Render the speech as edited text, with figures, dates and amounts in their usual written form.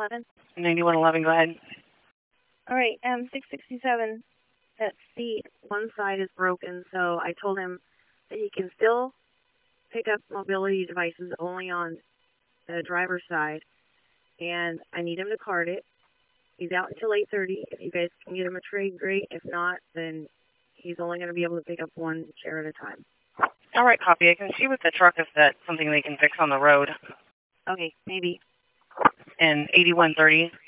9111, go ahead. All right, 667. That seat, one side is broken, so I told him that he can still pick up mobility devices only on the driver's side, and I need him to card it. He's out until 8:30. If you guys can get him a trade, great. If not, then he's only going to be able to pick up one chair at a time. All right, copy. I can see with the truck if that's something they can fix on the road. Okay, maybe. And 8130.